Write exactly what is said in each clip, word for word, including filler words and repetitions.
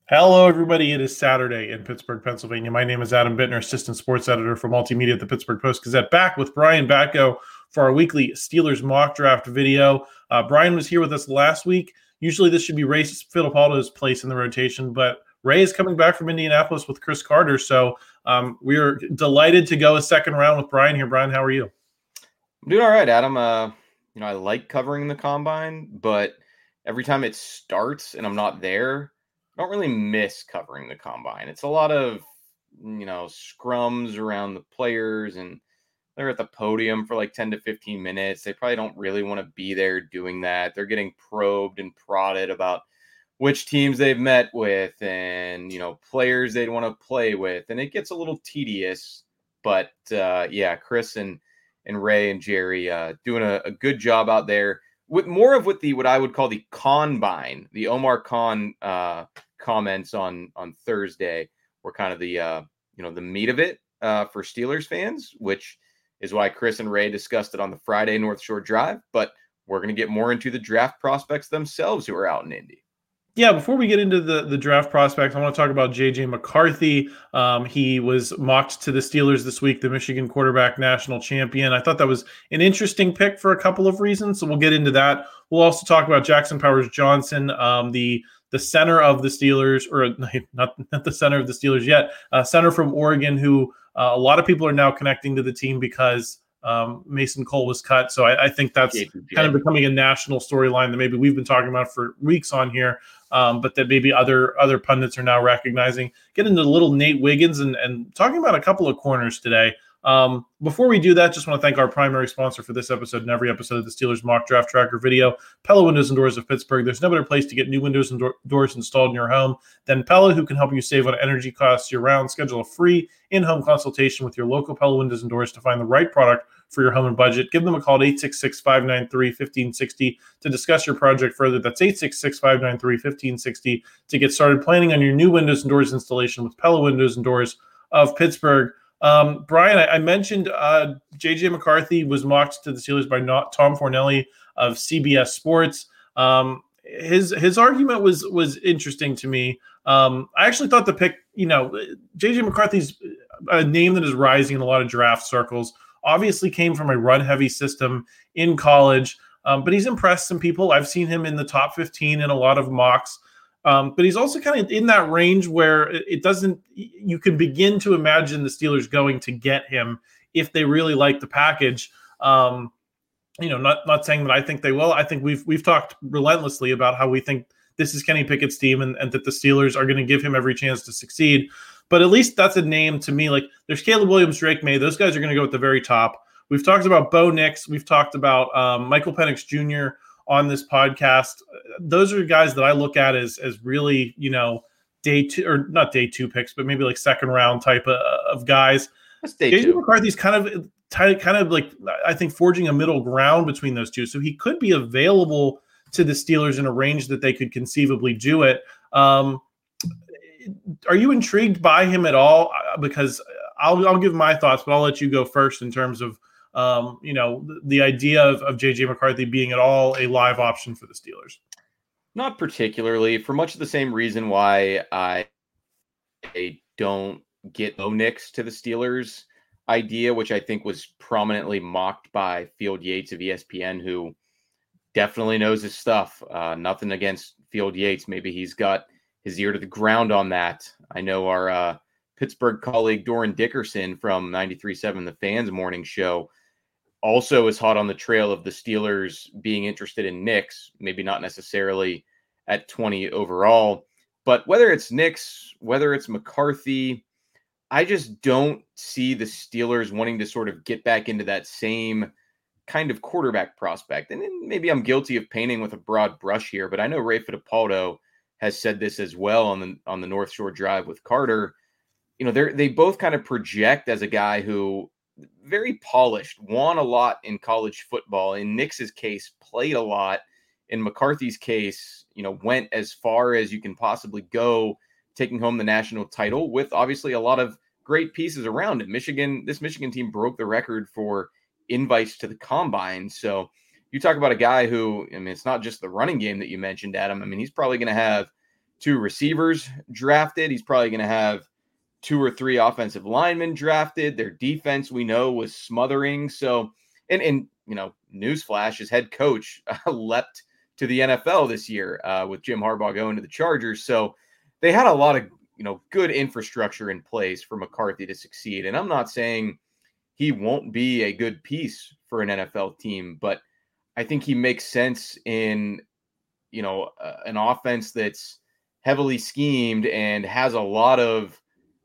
Hello, everybody. It is Saturday in Pittsburgh, Pennsylvania. My name is Adam Bittner, assistant sports editor for multimedia at the Pittsburgh Post-Gazette, back with Brian Batko for our weekly Steelers mock draft video. Uh, Brian was here with us last week. Usually this should be Ray Fittipaldo's place in the rotation, but Ray is coming back from Indianapolis with Chris Carter, so um, we are delighted to go a second round with Brian here. Brian, how are you? I'm doing all right, Adam. Uh, you know, I like covering the combine, but every time it starts and I'm not there, I don't really miss covering the combine. It's a lot of, you know, scrums around the players, and they're at the podium for like ten to fifteen minutes. They probably don't really want to be there doing that. They're getting probed and prodded about which teams they've met with and, you know, players they'd want to play with. And it gets a little tedious, but uh, yeah, Chris and, and Ray and Jerry uh, doing a, a good job out there with more of what the, what I would call the combine, the Omar Khan uh, comments on, on Thursday were kind of the, uh, you know, the meat of it uh, for Steelers fans, which is why Chris and Ray discussed it on the Friday North Shore Drive, but we're going to get more into the draft prospects themselves who are out in Indy. Yeah, before we get into the, the draft prospects, I want to talk about J J McCarthy. Um, he was mocked to the Steelers this week, the Michigan quarterback national champion. I thought that was an interesting pick for a couple of reasons, so we'll get into that. We'll also talk about Jackson Powers Johnson, um, the the center of the Steelers, or not, not the center of the Steelers yet, uh, center from Oregon, who uh, a lot of people are now connecting to the team because um, Mason Cole was cut. So I, I think that's kind of becoming a national storyline that maybe we've been talking about for weeks on here. Um, but that maybe other other pundits are now recognizing. Get into the little Nate Wiggins and, and talking about a couple of corners today. Um, before we do that, just want to thank our primary sponsor for this episode and every episode of the Steelers Mock Draft Tracker video, Pella Windows and Doors of Pittsburgh. There's no better place to get new windows and do- doors installed in your home than Pella, who can help you save on energy costs year-round. Schedule a free in-home consultation with your local Pella Windows and Doors to find the right product for your home and budget. Give them a call at eight six six, five nine three, one five six zero to discuss your project further. That's eight six six, five nine three, one five six zero to get started planning on your new windows and doors installation with Pella Windows and Doors of Pittsburgh. Um, Brian, I, I mentioned uh, J J McCarthy was mocked to the Steelers by not Tom Fornelli of C B S Sports. Um, his his argument was was interesting to me. Um, I actually thought the pick, you know, J J McCarthy's a name that is rising in a lot of draft circles. Obviously came from a run-heavy system in college, um, but he's impressed some people. I've seen him in the top fifteen in a lot of mocks. Um, but he's also kind of in that range where it doesn't – you can begin to imagine the Steelers going to get him if they really like the package. Um, you know, not not saying that I think they will. I think we've we've talked relentlessly about how we think this is Kenny Pickett's team and, and that the Steelers are going to give him every chance to succeed. But at least that's a name to me. Like there's Caleb Williams, Drake May. Those guys are going to go at the very top. We've talked about Bo Nix. We've talked about um, Michael Penix Junior on this podcast. Those are guys that I look at as as really, you know, day two or not day two picks, but maybe like second round type of, of guys. J J McCarthy's kind of kind of like I think forging a middle ground between those two. So he could be available to the Steelers in a range that they could conceivably do it. Um, are you intrigued by him at all? Because I'll I'll give my thoughts, but I'll let you go first in terms of Um, you know, the, the idea of, of J J McCarthy being at all a live option for the Steelers. Not particularly, for much of the same reason why I, I don't get Bo Nix to the Steelers idea, which I think was prominently mocked by Field Yates of E S P N, who definitely knows his stuff. Uh, nothing against Field Yates. Maybe he's got his ear to the ground on that. I know our uh, Pittsburgh colleague Doran Dickerson from ninety-three point seven The Fans morning show also is hot on the trail of the Steelers being interested in Nix, maybe not necessarily at twenty overall, but whether it's Nix, whether it's McCarthy, I just don't see the Steelers wanting to sort of get back into that same kind of quarterback prospect. And maybe I'm guilty of painting with a broad brush here, but I know Ray Fittipaldo has said this as well on the on the North Shore Drive with Carter. You know, they they both kind of project as a guy who very polished, won a lot in college football. In Nix's case, played a lot. In McCarthy's case, you know, went as far as you can possibly go, taking home the national title with obviously a lot of great pieces around it. Michigan, this Michigan team broke the record for invites to the combine. So you talk about a guy who, I mean, it's not just the running game that you mentioned, Adam. I mean, he's probably going to have two receivers drafted. He's probably going to have two or three offensive linemen drafted. Their defense, we know, was smothering. So, and, and you know, newsflash, his head coach uh, leapt to the N F L this year uh, with Jim Harbaugh going to the Chargers. So they had a lot of, you know, good infrastructure in place for McCarthy to succeed. And I'm not saying he won't be a good piece for an N F L team, but I think he makes sense in, you know, uh, an offense that's heavily schemed and has a lot of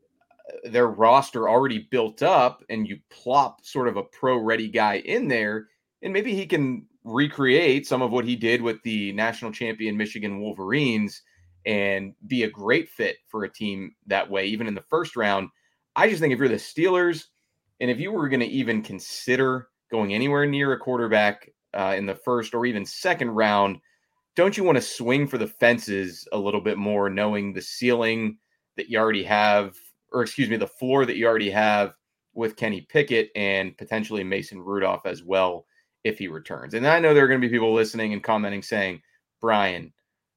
their roster already built up, and you plop sort of a pro-ready guy in there, and maybe he can recreate some of what he did with the national champion Michigan Wolverines and be a great fit for a team that way, even in the first round. I just think if you're the Steelers, and if you were going to even consider going anywhere near a quarterback uh, in the first or even second round, don't you want to swing for the fences a little bit more, knowing the ceiling that you already have, or excuse me, the floor that you already have with Kenny Pickett and potentially Mason Rudolph as well if he returns? And I know there are going to be people listening and commenting saying, Brian,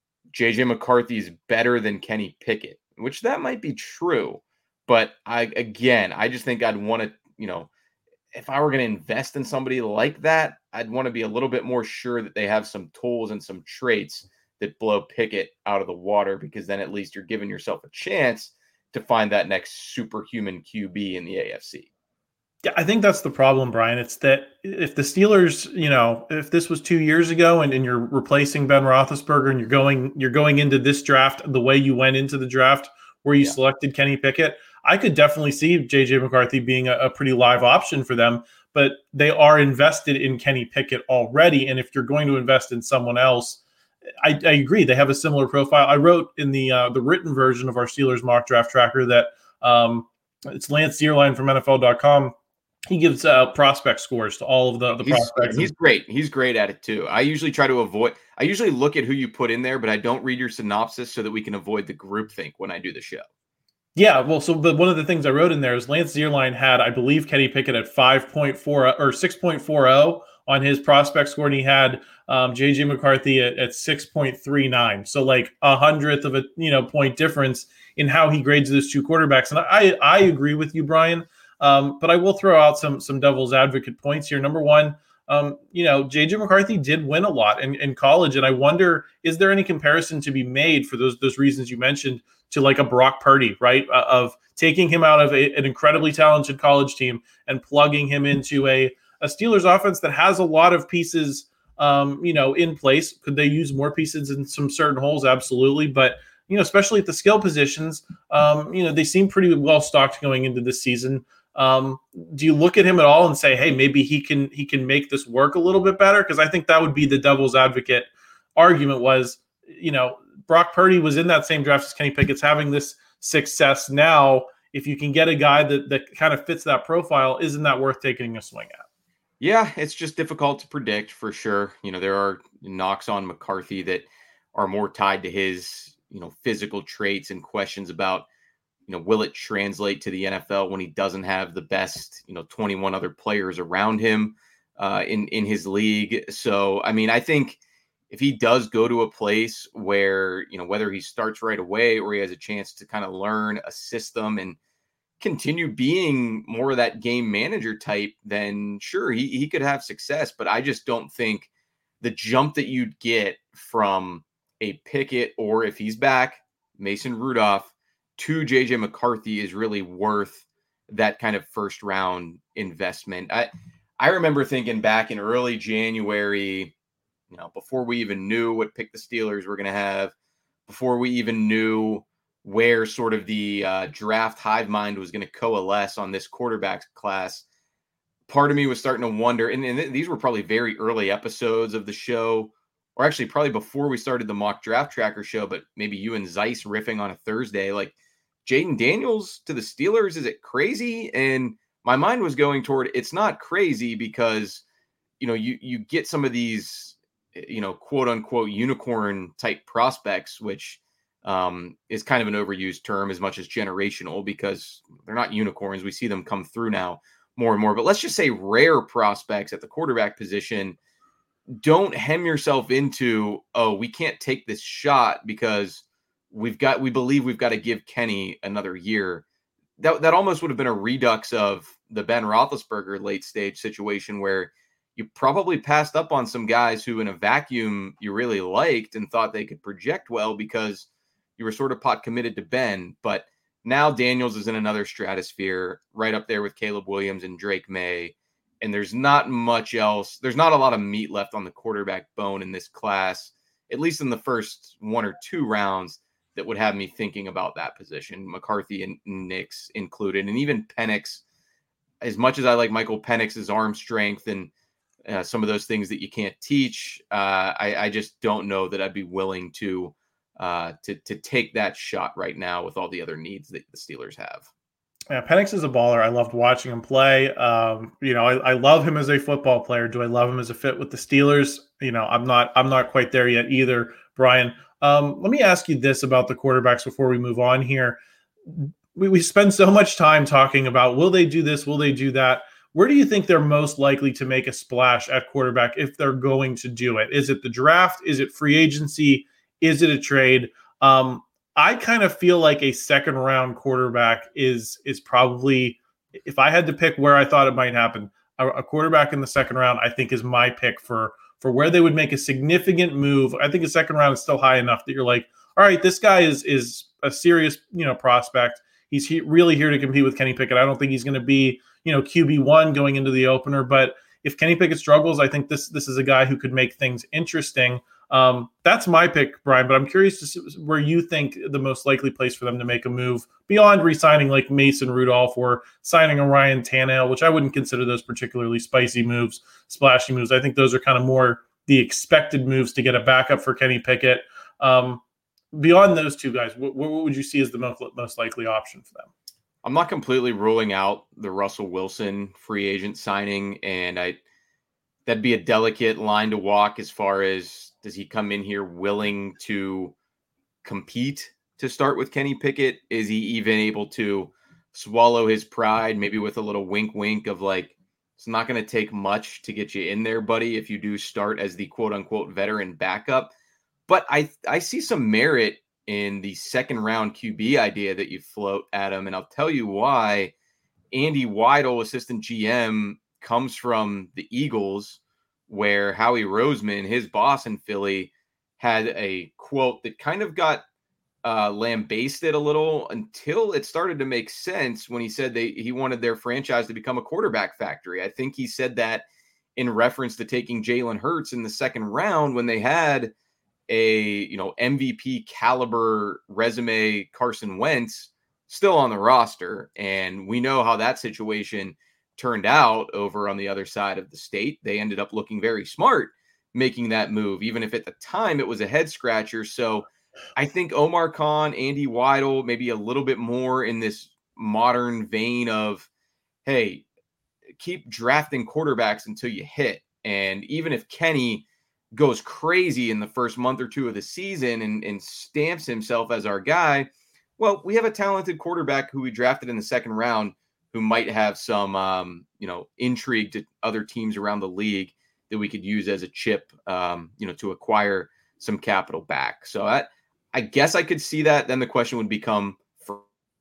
J J McCarthy is better than Kenny Pickett, which that might be true. But I, again, I just think I'd want to, you know, if I were going to invest in somebody like that, I'd want to be a little bit more sure that they have some tools and some traits that blow Pickett out of the water, because then at least you're giving yourself a chance to find that next superhuman Q B in the A F C. Yeah, I think that's the problem, Brian. It's that if the Steelers, you know, if this was two years ago and, and you're replacing Ben Roethlisberger and you're going you're going into this draft the way you went into the draft where you yeah. selected Kenny Pickett, I could definitely see J J McCarthy being a, a pretty live option for them. But they are invested in Kenny Pickett already, and if you're going to invest in someone else, I, I agree. They have a similar profile. I wrote in the uh, the written version of our Steelers mock draft tracker that um, it's Lance Zierlein from N F L dot com. He gives uh, prospect scores to all of the, the he's, prospects. He's great. He's great at it too. I usually try to avoid, I usually look at who you put in there, but I don't read your synopsis so that we can avoid the groupthink when I do the show. Yeah, well, so but one of the things I wrote in there is Lance Zierlein had, I believe, Kenny Pickett at five point four or six point four oh on his prospect score, and he had um, J J McCarthy at, at six point three nine. So like a hundredth of a you know point difference in how he grades those two quarterbacks. And I I agree with you, Brian. Um, but I will throw out some some devil's advocate points here. Number one, um, you know, J J McCarthy did win a lot in, in college, and I wonder, is there any comparison to be made for those those reasons you mentioned to like a Brock Purdy, right? Uh, of taking him out of a, an incredibly talented college team and plugging him into a a Steelers offense that has a lot of pieces, um, you know, in place. Could they use more pieces in some certain holes? Absolutely, but you know, especially at the skill positions, um, you know, they seem pretty well stocked going into this season. Um, do you look at him at all and say, hey, maybe he can he can make this work a little bit better? Because I think that would be the devil's advocate argument was, you know, Brock Purdy was in that same draft as Kenny Pickett's having this success now. If you can get a guy that, that kind of fits that profile, isn't that worth taking a swing at? Yeah, it's just difficult to predict for sure. You know, there are knocks on McCarthy that are more tied to his, you know, physical traits and questions about, you know, will it translate to the N F L when he doesn't have the best, you know, twenty-one other players around him uh, in, in his league. So, I mean, I think if he does go to a place where, you know, whether he starts right away or he has a chance to kind of learn a system and continue being more of that game manager type, then sure, he, he could have success. But I just don't think the jump that you'd get from a Pickett, or if he's back, Mason Rudolph, to J J McCarthy is really worth that kind of first round investment. I, I remember thinking back in early January, you know, before we even knew what pick the Steelers were going to have, before we even knew where sort of the uh, draft hive mind was going to coalesce on this quarterback class, part of me was starting to wonder, and, and these were probably very early episodes of the show, or actually probably before we started the mock draft tracker show, but maybe you and Zeiss riffing on a Thursday, like Jaden Daniels to the Steelers, is it crazy? And my mind was going toward, it's not crazy because, you know, you, you get some of these, you know, quote unquote unicorn type prospects, which um, is kind of an overused term as much as generational, because they're not unicorns. We see them come through now more and more, but let's just say rare prospects at the quarterback position. Don't hem yourself into, oh, we can't take this shot because we've got, we believe we've got to give Kenny another year. That, that almost would have been a redux of the Ben Roethlisberger late stage situation where you probably passed up on some guys who in a vacuum you really liked and thought they could project well because you were sort of pot committed to Ben. But now Daniels is in another stratosphere right up there with Caleb Williams and Drake May. And there's not much else. There's not a lot of meat left on the quarterback bone in this class, at least in the first one or two rounds, that would have me thinking about that position, McCarthy and Nix included. And even Penix, as much as I like Michael Penix's arm strength and uh, some of those things that you can't teach, uh, I, I just don't know that I'd be willing to, uh, to, to take that shot right now with all the other needs that the Steelers have. Yeah, Penix is a baller. I loved watching him play. Um, you know, I, I love him as a football player. Do I love him as a fit with the Steelers? You know, I'm not. I'm not quite there yet either, Brian. Um, let me ask you this about the quarterbacks before we move on here. We, we spend so much time talking about will they do this? Will they do that? Where do you think they're most likely to make a splash at quarterback if they're going to do it? Is it the draft? Is it free agency? Is it a trade? Um, I kind of feel like a second round quarterback is is probably, if I had to pick where I thought it might happen, a, a quarterback in the second round, I think is my pick for for where they would make a significant move. I think a second round is still high enough that you're like, all right, this guy is is a serious, you know, prospect. He's he, really here to compete with Kenny Pickett. I don't think he's going to be, you know, Q B one going into the opener, but if Kenny Pickett struggles, I think this this is a guy who could make things interesting. Um, that's my pick, Brian, but I'm curious to see where you think the most likely place for them to make a move beyond re-signing like Mason Rudolph or signing a Ryan Tannehill, which I wouldn't consider those particularly spicy moves, splashy moves. I think those are kind of more the expected moves to get a backup for Kenny Pickett. Um, beyond those two guys, what, what would you see as the most, most likely option for them? I'm not completely ruling out the Russell Wilson free agent signing, and I that'd be a delicate line to walk as far as, does he come in here willing to compete to start with Kenny Pickett? Is he even able to swallow his pride, maybe with a little wink wink of like, it's not going to take much to get you in there, buddy, if you do start as the quote unquote veteran backup. But I I see some merit in the second round Q B idea that you float at him. And I'll tell you why. Andy Weidel, assistant G M, comes from the Eagles, where Howie Roseman, his boss in Philly, had a quote that kind of got uh, lambasted a little until it started to make sense when he said they he wanted their franchise to become a quarterback factory. I think he said that in reference to taking Jalen Hurts in the second round when they had a, you know, M V P caliber resume Carson Wentz still on the roster. And we know how that situation turned out over on the other side of the state. They ended up looking very smart making that move, even if at the time it was a head scratcher. So I think Omar Khan, Andy Weidel, maybe a little bit more in this modern vein of, hey, keep drafting quarterbacks until you hit. And even if Kenny goes crazy in the first month or two of the season and, and stamps himself as our guy, well, we have a talented quarterback who we drafted in the second round who might have some, um, you know, intrigue to other teams around the league that we could use as a chip, um, you know, to acquire some capital back. So I, I guess I could see that. Then the question would become, for,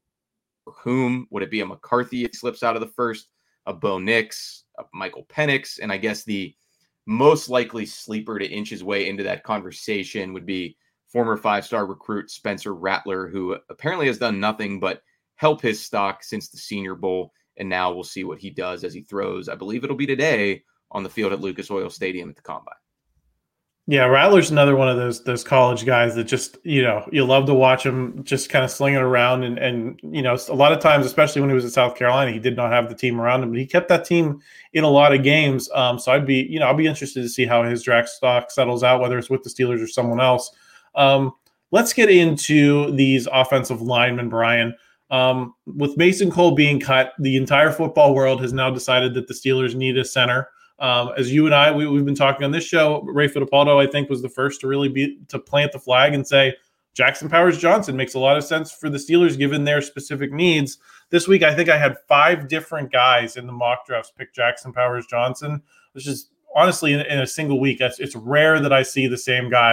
for whom? Would it be a McCarthy if he slips out of the first, a Bo Nix, a Michael Penix? And I guess the most likely sleeper to inch his way into that conversation would be former five-star recruit Spencer Rattler, who apparently has done nothing but help his stock since the Senior Bowl, and now we'll see what he does as he throws, I believe it'll be today, on the field at Lucas Oil Stadium at the Combine. Yeah, Rattler's another one of those those college guys that just, you know, you love to watch him just kind of slinging around. And, and, you know, a lot of times, especially when he was at South Carolina, he did not have the team around him, but he kept that team in a lot of games. Um, so I'd be, you know, I'll be interested to see how his draft stock settles out, whether it's with the Steelers or someone else. Um, let's get into these offensive linemen, Brian. Um, with Mason Cole being cut, the entire football world has now decided that the Steelers need a center. Um, as you and I, we, we've been talking on this show, Ray Fittipaldo, I think, was the first to really be to plant the flag and say Jackson Powers Johnson makes a lot of sense for the Steelers given their specific needs. This week, I think I had five different guys in the mock drafts pick Jackson Powers Johnson, which is honestly in, in a single week. It's, it's rare that I see the same guy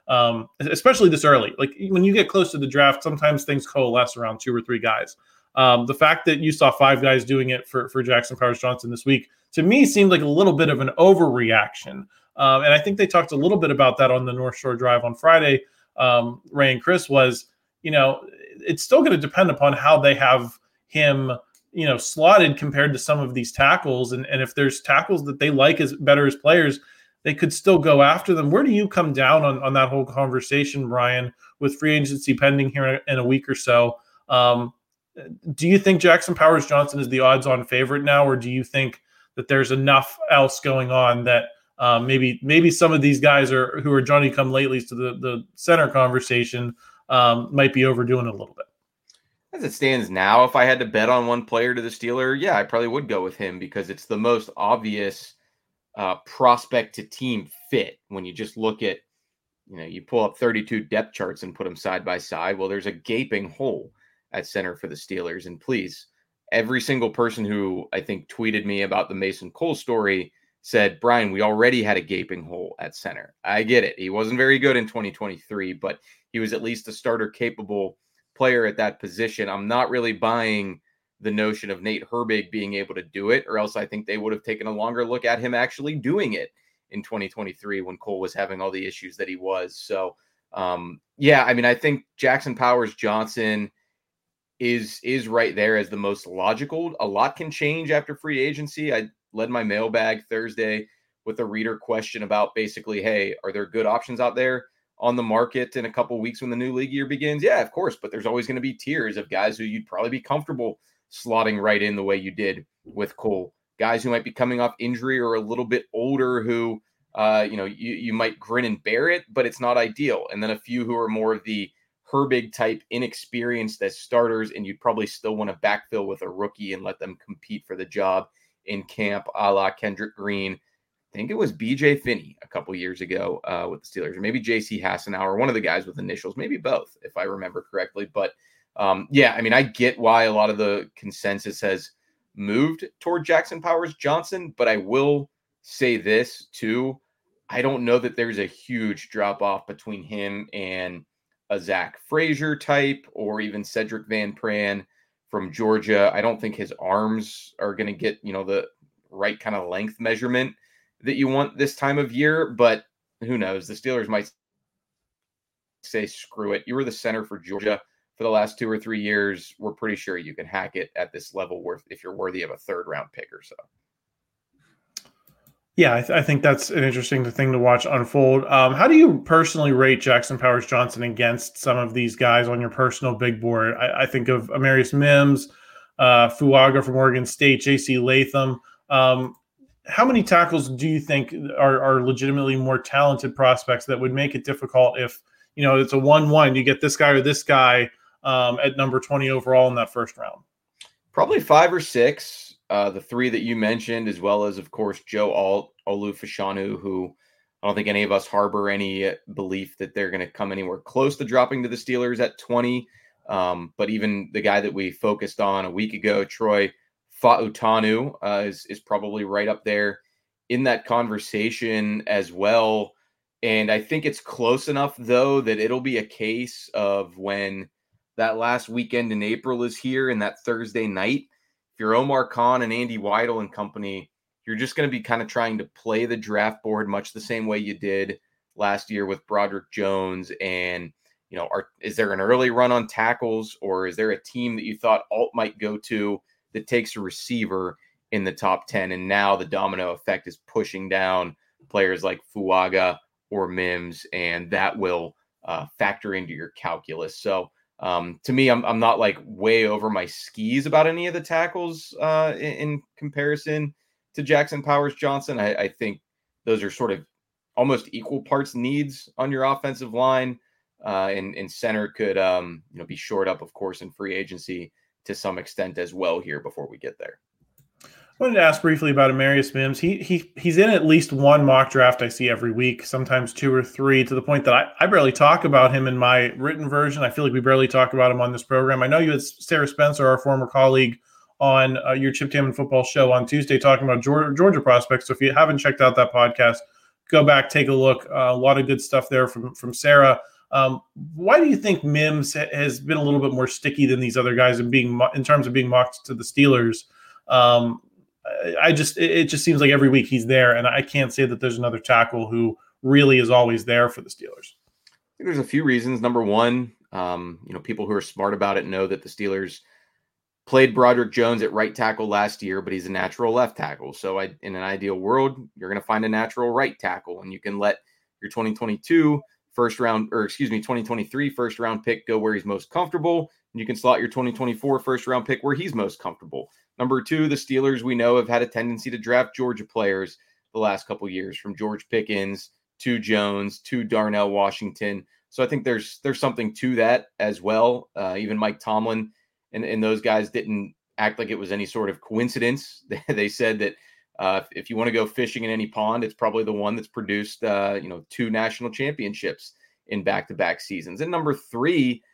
um, especially this early. Like when you get close to the draft, sometimes things coalesce around two or three guys. Um, the fact that you saw five guys doing it for, for Jackson Powers Johnson this week, to me, seemed like a little bit of an overreaction. Um, and I think they talked a little bit about that on the North Shore Drive on Friday. Um, Ray and Chris was, you know, it's still going to depend upon how they have him, you know, slotted compared to some of these tackles. And, and if there's tackles that they like as better as players, they could still go after them. Where do you come down on, on that whole conversation, Brian, with free agency pending here in a week or so? Um, do you think Jackson Powers Johnson is the odds-on favorite now, or do you think that there's enough else going on that um, maybe maybe some of these guys are who are Johnny-come-latelys to the, the center conversation um, might be overdoing it a little bit? As it stands now, if I had to bet on one player to the Steeler, yeah, I probably would go with him because it's the most obvious uh, prospect to team fit. When you just look at, you know, you pull up thirty-two depth charts and put them side by side. Well, there's a gaping hole at center for the Steelers. And please, every single person who I think tweeted me about the Mason Cole story said, Brian, we already had a gaping hole at center. I get it. He wasn't very good in twenty twenty-three, but he was at least a starter capable player at that position. I'm not really buying the notion of Nate Herbig being able to do it, or else I think they would have taken a longer look at him actually doing it in twenty twenty-three when Cole was having all the issues that he was. So, um, yeah, I mean, I think Jackson Powers Johnson is is right there as the most logical. A lot can change after free agency. I led my mailbag Thursday with a reader question about basically, hey, are there good options out there on the market in a couple weeks when the new league year begins? Yeah, of course, but there's always going to be tiers of guys who you'd probably be comfortable slotting right in the way you did with Cole. Guys who might be coming off injury or a little bit older who, uh, you know, you, you might grin and bear it, but it's not ideal. And then a few who are more of the Herbig type, inexperienced as starters, and you'd probably still want to backfill with a rookie and let them compete for the job in camp, a la Kendrick Green. I think it was B J Finney a couple years ago uh, with the Steelers, or maybe J C Hassenauer, one of the guys with initials, maybe both, if I remember correctly. But um, yeah, I mean, I get why a lot of the consensus has moved toward Jackson Powers Johnson, but I will say this too. I don't know that there's a huge drop off between him and a Zach Frazier type, or even Cedric Van Pran from Georgia. I don't think his arms are going to get, you know, the right kind of length measurement that you want this time of year, but who knows? The Steelers might say, screw it. You were the center for Georgia for the last two or three years. We're pretty sure you can hack it at this level worth if you're worthy of a third round pick or so. Yeah, I, th- I think that's an interesting thing to watch unfold. Um, how do you personally rate Jackson Powers Johnson against some of these guys on your personal big board? I, I think of Amarius Mims, uh, Fuaga from Oregon State, J C Latham. Um, how many tackles do you think are, are legitimately more talented prospects that would make it difficult if, you know, it's a one one, you get this guy or this guy um, at number twenty overall in that first round? Probably five or six. Uh, the three that you mentioned, as well as, of course, Joe Alt, Olu Fashanu, who I don't think any of us harbor any belief that they're going to come anywhere close to dropping to the Steelers at twenty. Um, but even the guy that we focused on a week ago, Troy Fa'utanu, uh, is, is probably right up there in that conversation as well. And I think it's close enough, though, that it'll be a case of when that last weekend in April is here and that Thursday night, if you're Omar Khan and Andy Weidel and company, you're just going to be kind of trying to play the draft board much the same way you did last year with Broderick Jones. And, you know, are, is there an early run on tackles, or is there a team that you thought Alt might go to that takes a receiver in the top ten? And now the domino effect is pushing down players like Fuaga or Mims, and that will uh, factor into your calculus. So, Um, to me, I'm I'm not like way over my skis about any of the tackles uh, in, in comparison to Jackson Powers Johnson. I, I think those are sort of almost equal parts needs on your offensive line, uh, and, and center could um, you know be shored up, of course, in free agency to some extent as well here before we get there. I wanted to ask briefly about Amarius Mims. He he he's in at least one mock draft I see every week, sometimes two or three, to the point that I, I barely talk about him in my written version. I feel like we barely talk about him on this program. I know you had Sarah Spencer, our former colleague, on uh, your Chip Tamman football show on Tuesday talking about Georgia, Georgia prospects. So if you haven't checked out that podcast, go back, take a look. Uh, a lot of good stuff there from from Sarah. Um, why do you think Mims ha- has been a little bit more sticky than these other guys in being mo- in terms of being mocked to the Steelers? Um, I, I just it, it just seems like every week he's there, and I can't say that there's another tackle who really is always there for the Steelers. I think there's a few reasons. Number one, um, you know, people who are smart about it know that the Steelers played Broderick Jones at right tackle last year, but he's a natural left tackle. So I, in an ideal world, you're going to find a natural right tackle, and you can let your twenty twenty-two first round, or excuse me, twenty twenty-three first round pick go where he's most comfortable. And you can slot your twenty twenty-four first round pick where he's most comfortable. Number two, the Steelers, we know, have had a tendency to draft Georgia players the last couple of years, from George Pickens to Jones to Darnell Washington. So I think there's there's something to that as well. Uh, even Mike Tomlin and, and those guys didn't act like it was any sort of coincidence. They said that uh, if you want to go fishing in any pond, it's probably the one that's produced uh, you know two national championships in back-to-back seasons. And number three,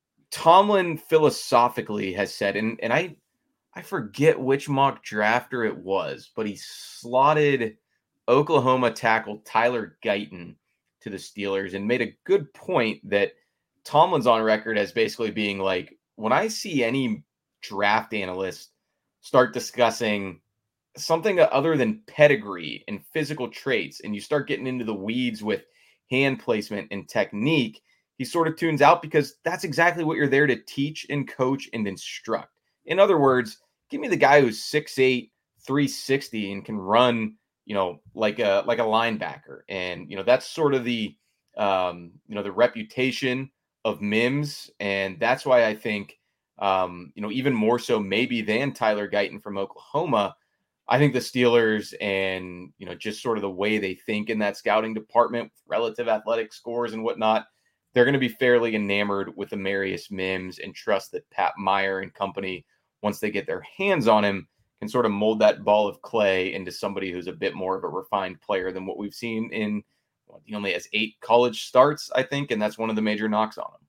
Tomlin philosophically has said, and, and I I forget which mock drafter it was, but he slotted Oklahoma tackle Tyler Guyton to the Steelers and made a good point that Tomlin's on record as basically being like, when I see any draft analyst start discussing something other than pedigree and physical traits, and you start getting into the weeds with hand placement and technique, he sort of tunes out, because that's exactly what you're there to teach and coach and instruct. In other words, give me the guy who's six eight, three sixty and can run, you know, like a like a linebacker. And, you know, that's sort of the, um, you know, the reputation of Mims. And that's why I think, um, you know, even more so maybe than Tyler Guyton from Oklahoma, I think the Steelers and, you know, just sort of the way they think in that scouting department, relative athletic scores and whatnot, they're going to be fairly enamored with Amarius Mims and trust that Pat Meyer and company, once they get their hands on him, can sort of mold that ball of clay into somebody who's a bit more of a refined player than what we've seen in, well, he only has eight college starts, I think, and that's one of the major knocks on him.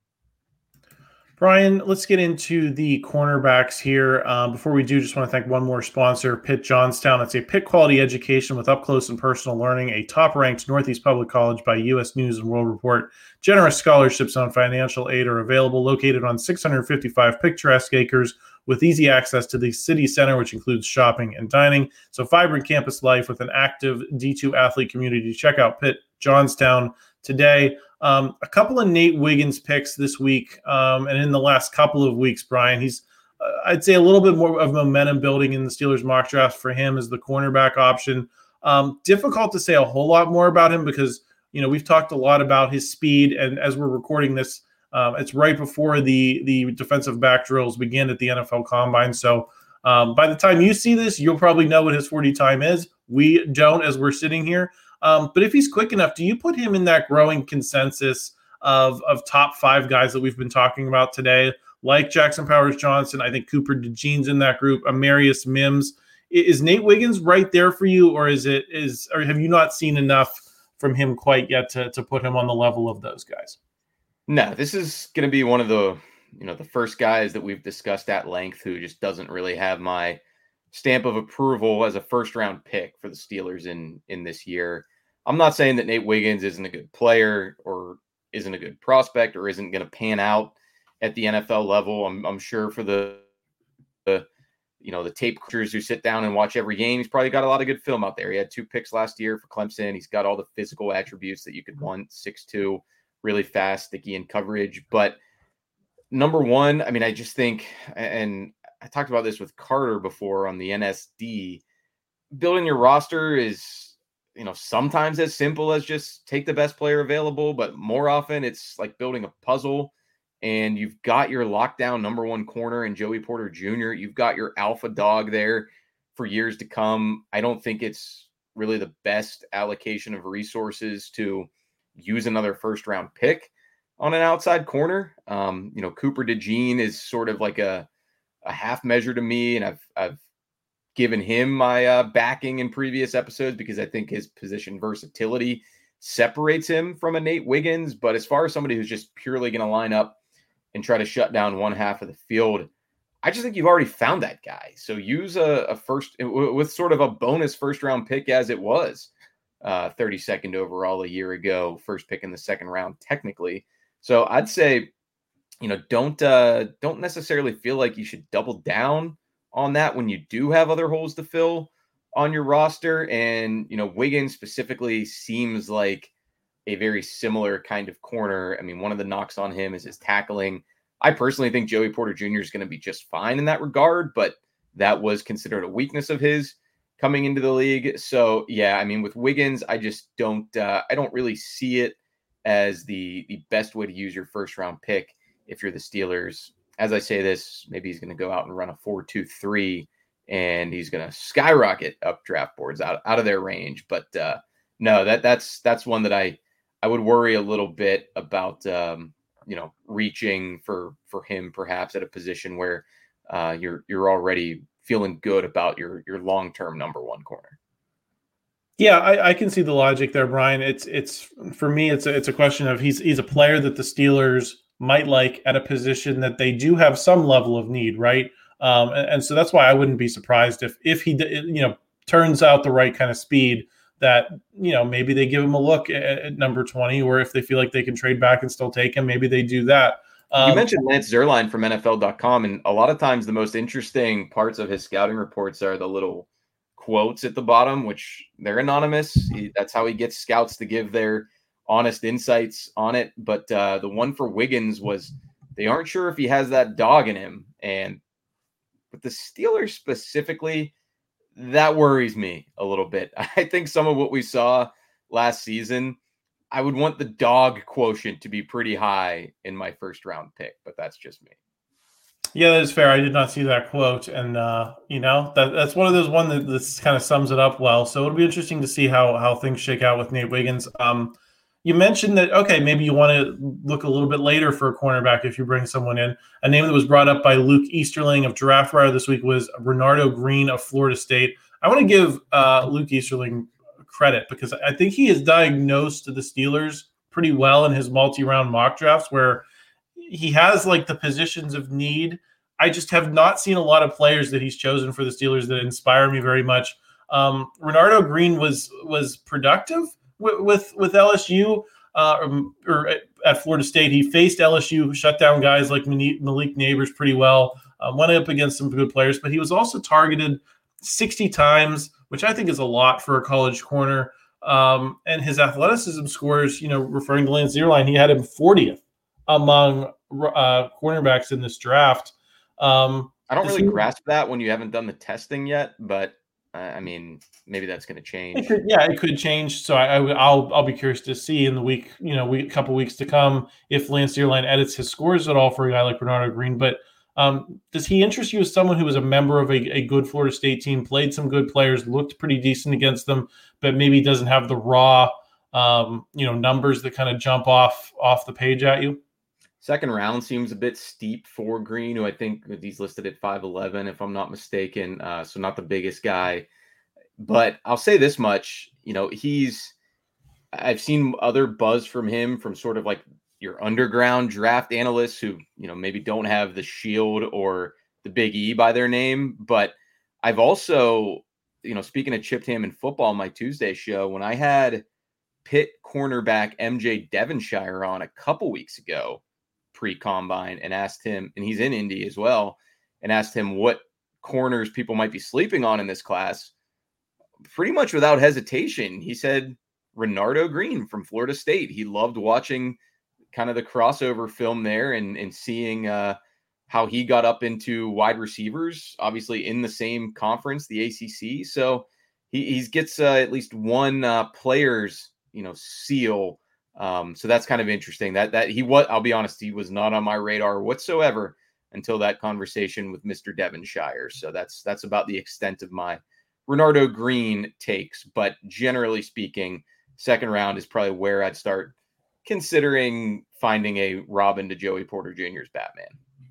Brian, let's get into the cornerbacks here. Um, before we do, just want to thank one more sponsor, Pitt Johnstown. It's a Pitt quality education with up-close and personal learning, a top-ranked Northeast Public College by U S News and World Report. Generous scholarships on financial aid are available, located on six hundred fifty-five picturesque acres with easy access to the city center, which includes shopping and dining. So vibrant campus life with an active D two athlete community. Check out Pitt Johnstown today. Um, a couple of Nate Wiggins picks this week, um, and in the last couple of weeks, Brian, he's, uh, I'd say, a little bit more of momentum building in the Steelers mock draft for him as the cornerback option. Um, difficult to say a whole lot more about him because, you know, we've talked a lot about his speed, and as we're recording this, um, it's right before the the defensive back drills begin at the N F L Combine. So um, by the time you see this, you'll probably know what his forty time is. We don't, as we're sitting here. Um, but if he's quick enough, do you put him in that growing consensus of, of top five guys that we've been talking about today, like Jackson Powers Johnson? I think Cooper DeJean's in that group, Amarius Mims. Is Nate Wiggins right there for you, or is it is or have you not seen enough from him quite yet to, to put him on the level of those guys? No, this is going to be one of the, you know, the first guys that we've discussed at length who just doesn't really have my stamp of approval as a first round pick for the Steelers in, in this year. I'm not saying that Nate Wiggins isn't a good player or isn't a good prospect or isn't going to pan out at the N F L level. I'm, I'm sure for the, the, you know, the tape creators who sit down and watch every game, he's probably got a lot of good film out there. He had two picks last year for Clemson. He's got all the physical attributes that you could want, six two, really fast, sticky in coverage. But number one, I mean, I just think, and I talked about this with Carter before on the N S D, building your roster is, you know, sometimes as simple as just take the best player available, but more often it's like building a puzzle, and you've got your lockdown number one corner in Joey Porter Junior You've got your alpha dog there for years to come. I don't think it's really the best allocation of resources to use another first round pick on an outside corner. Um, you know, Cooper DeJean is sort of like a, a half measure to me, and I've, I've given him my uh, backing in previous episodes because I think his position versatility separates him from a Nate Wiggins. But as far as somebody who's just purely going to line up and try to shut down one half of the field, I just think you've already found that guy. So use a, a first with sort of a bonus first round pick as it was. uh, thirty-second overall a year ago, first pick in the second round, technically. So I'd say, you know, don't uh, don't necessarily feel like you should double down on that when you do have other holes to fill on your roster. And, you know, Wiggins specifically seems like a very similar kind of corner. I mean, one of the knocks on him is his tackling. I personally think Joey Porter Junior is going to be just fine in that regard, but that was considered a weakness of his coming into the league. So, yeah, I mean, with Wiggins, I just don't uh, I don't really see it as the the best way to use your first round pick if you're the Steelers. As I say this, maybe he's going to go out and run a four two three, and he's going to skyrocket up draft boards out, out of their range. But uh, no, that that's that's one that I I would worry a little bit about, um, you know, reaching for for him perhaps at a position where uh, you're you're already feeling good about your your long term number one corner. Yeah, I, I can see the logic there, Brian. It's it's for me, it's a, it's a question of he's he's a player that the Steelers might like at a position that they do have some level of need, right? Um, and, and so that's why I wouldn't be surprised if if he you know turns out the right kind of speed, that you know maybe they give him a look at, at number twenty, or if they feel like they can trade back and still take him, maybe they do that. Um, you mentioned Lance Zierlein from N F L dot com, and a lot of times the most interesting parts of his scouting reports are the little quotes at the bottom, which they're anonymous. He, that's how he gets scouts to give their honest insights on it. But uh, the one for Wiggins was they aren't sure if he has that dog in him. And with the Steelers specifically, that worries me a little bit. I think some of what we saw last season, I would want the dog quotient to be pretty high in my first round pick, but that's just me. Yeah, that is fair. I did not see that quote. And, uh, you know, that, that's one of those one that this kind of sums it up well. So it'll be interesting to see how how things shake out with Nate Wiggins. Um, you mentioned that, okay, maybe you want to look a little bit later for a cornerback if you bring someone in. A name that was brought up by Luke Easterling of DraftWire this week was Renardo Green of Florida State. I want to give uh, Luke Easterling credit because I think he has diagnosed the Steelers pretty well in his multi-round mock drafts where he has like the positions of need. I just have not seen a lot of players that he's chosen for the Steelers that inspire me very much. Um, Renardo Green was was productive with with, with L S U uh, or, or at Florida State. He faced L S U, shut down guys like Malik Neighbors pretty well, uh, went up against some good players, but he was also targeted sixty times, which I think is a lot for a college corner. Um, and his athleticism scores, you know, referring to Lance Zierlein, he had him fortieth among uh, cornerbacks in this draft. Um, I don't really grasp that when you haven't done the testing yet, but uh, I mean, maybe that's going to change. It could, yeah, it could change. So I, I, I'll I'll be curious to see in the week, you know, week, couple weeks to come if Lance Zierlein edits his scores at all for a guy like Renardo Green. But um, does he interest you as someone who was a member of a, a good Florida State team, played some good players, looked pretty decent against them, but maybe doesn't have the raw, um, you know, numbers that kind of jump off off the page at you? Second round seems a bit steep for Green, who I think he's listed at five eleven, if I'm not mistaken. Uh, so not the biggest guy. But I'll say this much, you know, he's – I've seen other buzz from him from sort of like your underground draft analysts who, you know, maybe don't have the shield or the big E by their name. But I've also, you know, speaking of Chipped Ham in Football, my Tuesday show, when I had Pitt cornerback M J Devonshire on a couple weeks ago, pre-combine, and asked him, and he's in Indy as well, and asked him what corners people might be sleeping on in this class. Pretty much without hesitation, he said Renardo Green from Florida State. He loved watching kind of the crossover film there and, and seeing uh, how he got up into wide receivers, obviously in the same conference, the A C C. So he he's gets uh, at least one uh, player's, you know, seal. Um, so that's kind of interesting that, that he was, I'll be honest, he was not on my radar whatsoever until that conversation with Mister Devonshire. So that's, that's about the extent of my Renardo Green takes, but generally speaking, second round is probably where I'd start considering finding a Robin to Joey Porter Junior's Batman.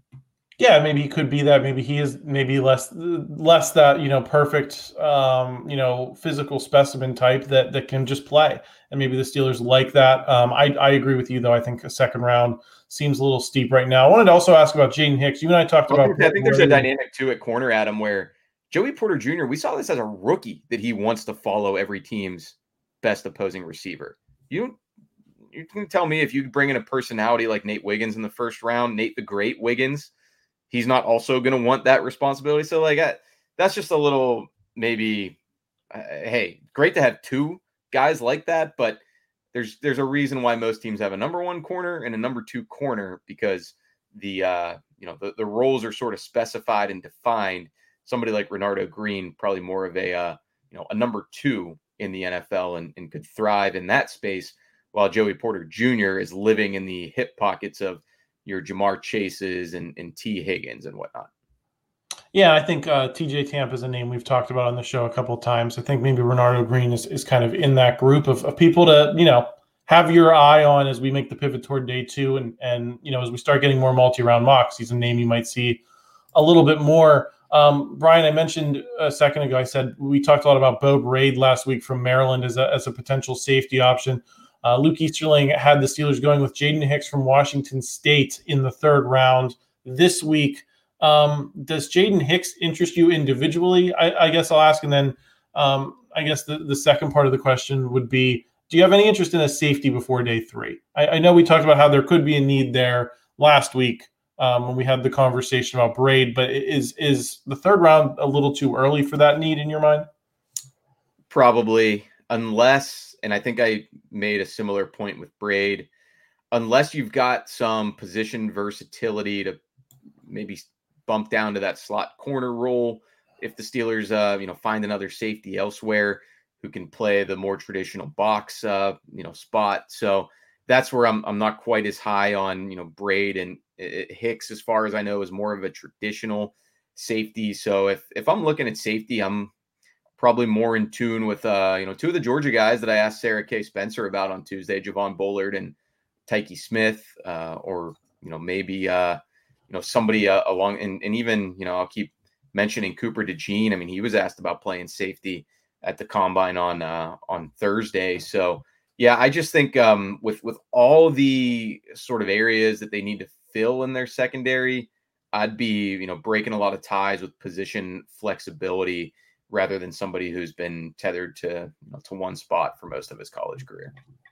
Yeah, maybe he could be that. Maybe he is maybe less less that, you know, perfect, um, you know, physical specimen type that that can just play. And maybe the Steelers like that. Um, I, I agree with you, though. I think a second round seems a little steep right now. I wanted to also ask about Jaden Hicks. You and I talked well, about – I think there's a dynamic, too, at corner, Adam, where Joey Porter Junior, we saw this as a rookie that he wants to follow every team's best opposing receiver. You you can tell me if you bring in a personality like Nate Wiggins in the first round, Nate the Great Wiggins, he's not also going to want that responsibility. So like I, that's just a little maybe. Uh, hey, great to have two guys like that, but there's there's a reason why most teams have a number one corner and a number two corner, because the uh, you know the, the roles are sort of specified and defined. Somebody like Renardo Green, probably more of a uh, you know a number two in the N F L and, and could thrive in that space, while Joey Porter Junior is living in the hip pockets of your Jamar Chases and, and T. Higgins and whatnot. Yeah, I think uh, T J Tampa is a name we've talked about on the show a couple of times. I think maybe Renardo Green is, is kind of in that group of, of people to, you know, have your eye on as we make the pivot toward day two. And, and you know, as we start getting more multi-round mocks, he's a name you might see a little bit more. Um, Brian, I mentioned a second ago, I said we talked a lot about Bo Braid last week from Maryland as a, as a potential safety option. Uh, Luke Easterling had the Steelers going with Jaden Hicks from Washington State in the third round this week. Um, does Jaden Hicks interest you individually? I, I guess I'll ask. And then um, I guess the, the second part of the question would be, do you have any interest in a safety before day three? I, I know we talked about how there could be a need there last week um, when we had the conversation about Braid, but is, is the third round a little too early for that need in your mind? Probably, unless, and I think I made a similar point with Braid, unless you've got some position versatility to maybe bump down to that slot corner role. If the Steelers, uh, you know, find another safety elsewhere who can play the more traditional box, uh, you know, spot. So that's where I'm, I'm not quite as high on, you know, Braid and uh, Hicks, as far as I know, is more of a traditional safety. So if, if I'm looking at safety, I'm probably more in tune with, uh, you know, two of the Georgia guys that I asked Sarah K. Spencer about on Tuesday, Javon Bullard and Tyke Smith, uh, or, you know, maybe, uh, you know, somebody uh, along, and, and even, you know, I'll keep mentioning Cooper DeJean. I mean, he was asked about playing safety at the combine on, uh, on Thursday. So yeah, I just think um, with, with all the sort of areas that they need to fill in their secondary, I'd be, you know, breaking a lot of ties with position flexibility rather than somebody who's been tethered to, you know, to one spot for most of his college career.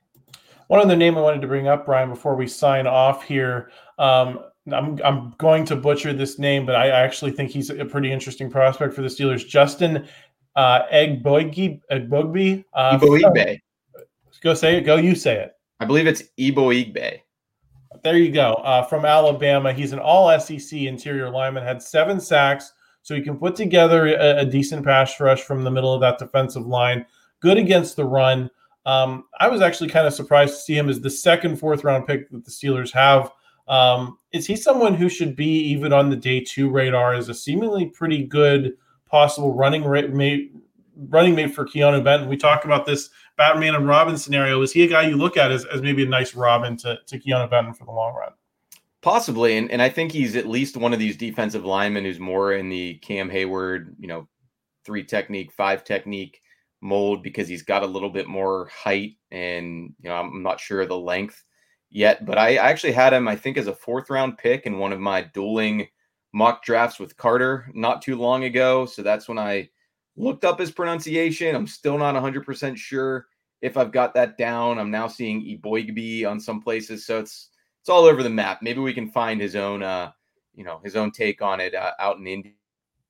One other name I wanted to bring up, Brian, before we sign off here, um, I'm I'm going to butcher this name, but I actually think he's a pretty interesting prospect for the Steelers. Justin uh, Egbogbe. Egbogbe. Uh, Igbe. Go say it. Go you say it. I believe it's Igbe. There you go. Uh, from Alabama. He's an all S E C interior lineman, had seven sacks, so he can put together a, a decent pass rush from the middle of that defensive line. Good against the run. Um, I was actually kind of surprised to see him as the second, fourth round pick that the Steelers have. Um, is he someone who should be even on the day two radar as a seemingly pretty good possible running rate mate, running mate for Keanu Benton? We talked about this Batman and Robin scenario. Is he a guy you look at as, as maybe a nice Robin to, to Keanu Benton for the long run? Possibly. And, and I think he's at least one of these defensive linemen who's more in the Cam Hayward, you know, three technique, five technique mold, because he's got a little bit more height and, you know, I'm not sure of the length yet, but I actually had him, I think, as a fourth round pick in one of my dueling mock drafts with Carter not too long ago. So that's when I looked up his pronunciation. I'm still not one hundred percent sure if I've got that down. I'm now seeing Eboigbe on some places. So it's, it's all over the map. Maybe we can find his own, uh, you know, his own take on it uh, out in Indy,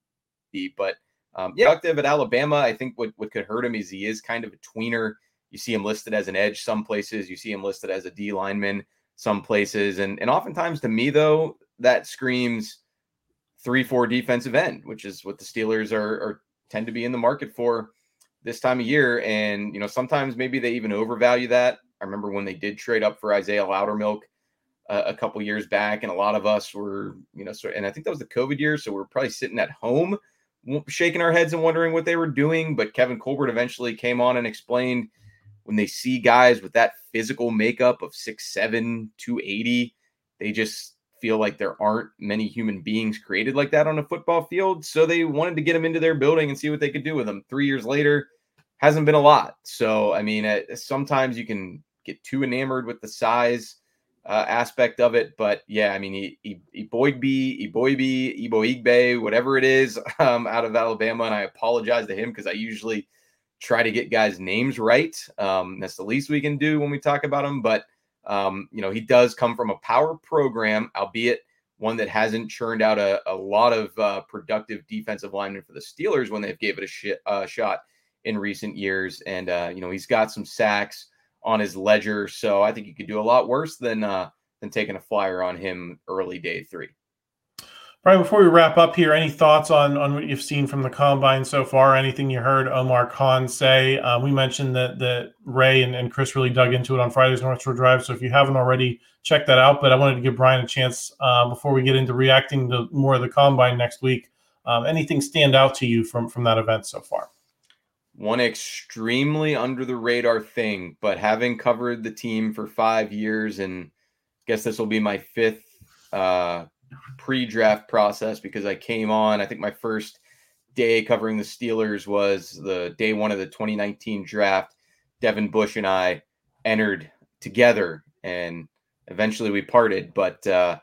but Um, yeah, active at Alabama. I think what, what could hurt him is he is kind of a tweener. You see him listed as an edge some places. You see him listed as a D lineman some places. And, and oftentimes to me, though, that screams three four defensive end, which is what the Steelers are, are tend to be in the market for this time of year. And, you know, sometimes maybe they even overvalue that. I remember when they did trade up for Isaiah Loudermilk uh, a couple years back, and a lot of us were, you know, so, and I think that was the COVID year. So we're probably sitting at home shaking our heads and wondering what they were doing. But Kevin Colbert eventually came on and explained when they see guys with that physical makeup of six seven, two eighty, they just feel like there aren't many human beings created like that on a football field. So they wanted to get them into their building and see what they could do with them. Three years later, hasn't been a lot. So, I mean, uh, sometimes you can get too enamored with the size uh, aspect of it. But yeah, I mean, Eboigbe, Eboigbe, Eboigbe, whatever it is, um, out of Alabama. And I apologize to him because I usually try to get guys' names right. Um, that's the least we can do when we talk about him. But, um, you know, he does come from a power program, albeit one that hasn't churned out a, a lot of uh, productive defensive linemen for the Steelers when they've gave it a sh- uh, shot in recent years. And, uh, you know, he's got some sacks on his ledger. So I think he could do a lot worse than, uh, than taking a flyer on him early day three. Brian, before we wrap up here, any thoughts on, on what you've seen from the Combine so far? Anything you heard Omar Khan say? Um, we mentioned that that Ray and, and Chris really dug into it on Friday's North Shore Drive. So if you haven't already, check that out. But I wanted to give Brian a chance uh, before we get into reacting to more of the Combine next week. Um, anything stand out to you from, from that event so far? One extremely under the radar thing, but having covered the team for five years, and I guess this will be my fifth uh, pre-draft process because I came on, I think my first day covering the Steelers was the day one of the twenty nineteen draft. Devin Bush and I entered together and eventually we parted, but uh,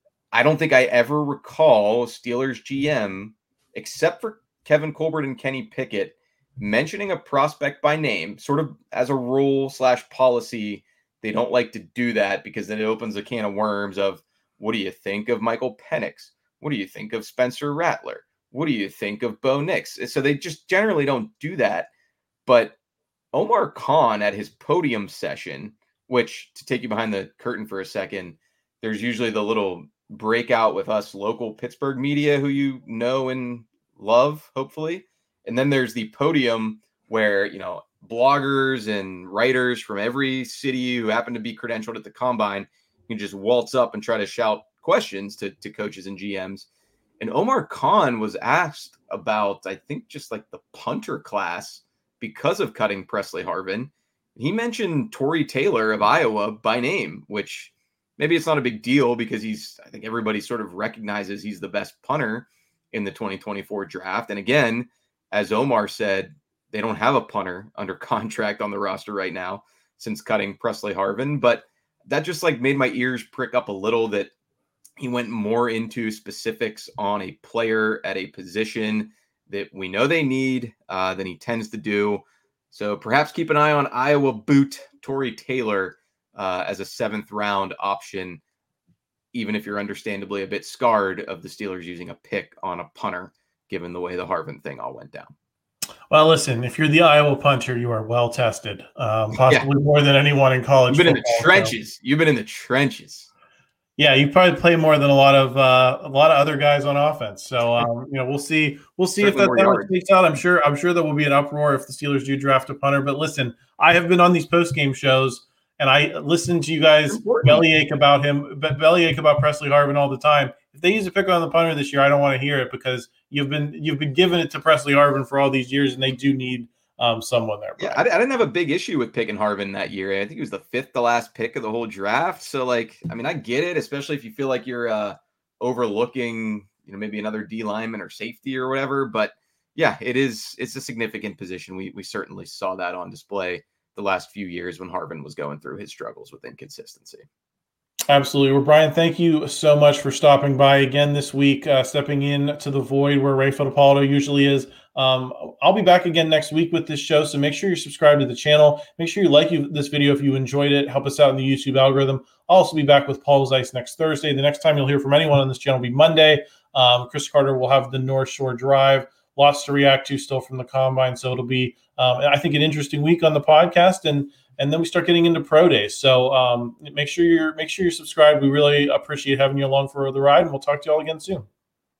I don't think I ever recall Steelers G M, except for Kevin Colbert and Kenny Pickett, mentioning a prospect by name, sort of as a rule slash policy. They don't like to do that because then it opens a can of worms of, what do you think of Michael Penix? What do you think of Spencer Rattler? What do you think of Bo Nix? So they just generally don't do that. But Omar Khan at his podium session, which, to take you behind the curtain for a second, there's usually the little breakout with us local Pittsburgh media who you know and love, hopefully. And then there's the podium where, you know, bloggers and writers from every city who happen to be credentialed at the Combine can just waltz up and try to shout questions to, to coaches and G Ms. And Omar Khan was asked about, I think, just like the punter class because of cutting Presley Harvin. He mentioned Tory Taylor of Iowa by name, which maybe it's not a big deal because he's, I think everybody sort of recognizes he's the best punter in the twenty twenty-four draft. And again, as Omar said, they don't have a punter under contract on the roster right now since cutting Presley Harvin. But that just like made my ears prick up a little that he went more into specifics on a player at a position that we know they need uh, than he tends to do. So perhaps keep an eye on Iowa boot Tory Taylor uh, as a seventh round option, even if you're understandably a bit scarred of the Steelers using a pick on a punter, given the way the Harvin thing all went down. Well, listen, if you're the Iowa punter, you are well tested, um, possibly yeah. more than anyone in college. You've been football, in the trenches. So. You've been in the trenches. Yeah, you probably play more than a lot of uh, a lot of other guys on offense. So um, you know, we'll see. We'll see if that takes out. I'm sure. I'm sure there will be an uproar if the Steelers do draft a punter. But listen, I have been on these post game shows, and I listen to you guys bellyache about him, bellyache about Presley Harvin all the time. If they use a pick on the punter this year, I don't want to hear it because you've been you've been giving it to Presley Harvin for all these years, and they do need um, someone there. Yeah, I, I didn't have a big issue with picking Harvin that year. I think he was the fifth to last pick of the whole draft. So, like, I mean, I get it, especially if you feel like you're uh, overlooking, you know, maybe another D lineman or safety or whatever. But yeah, it is it's a significant position. We we certainly saw that on display the last few years when Harvin was going through his struggles with inconsistency. Absolutely. Well, Brian, thank you so much for stopping by again this week, uh, stepping in to the void where Ray Fittipaldo usually is. Um, I'll be back again next week with this show, so make sure you're subscribed to the channel. Make sure you like you, this video if you enjoyed it. Help us out in the YouTube algorithm. I'll also be back with Paul Zeiss next Thursday. The next time you'll hear from anyone on this channel will be Monday. Um, Chris Carter will have the North Shore Drive. Lots to react to still from the Combine, so it'll be, um, I think, an interesting week on the podcast, and and then we start getting into pro days. So um, make sure you're make sure you're subscribed. We really appreciate having you along for the ride, and we'll talk to you all again soon.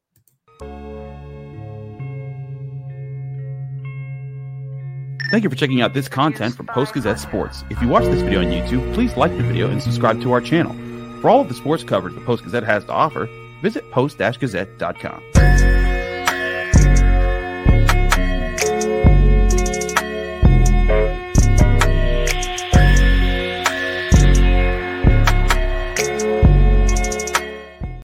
Thank you for checking out this content from Post-Gazette Sports. If you watch this video on YouTube, please like the video and subscribe to our channel. For all of the sports coverage the Post-Gazette has to offer, visit post dash gazette dot com.